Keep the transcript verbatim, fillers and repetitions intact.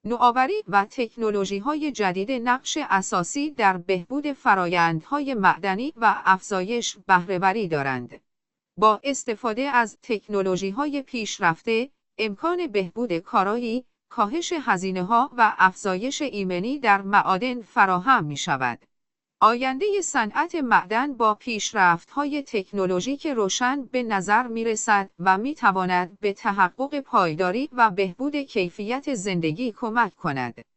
نوآوری و تکنولوژی‌های جدید نقش اساسی در بهبود فرآیندهای معدنی و افزایش بهره‌وری دارند. با استفاده از تکنولوژی‌های پیشرفته، امکان بهبود کارایی، کاهش هزینه‌ها و افزایش ایمنی در معادن فراهم می‌شود. آینده صنعت معدن با پیشرفت‌های تکنولوژیک روشن به نظر می‌رسد و می‌تواند به تحقق پایداری و بهبود کیفیت زندگی کمک کند.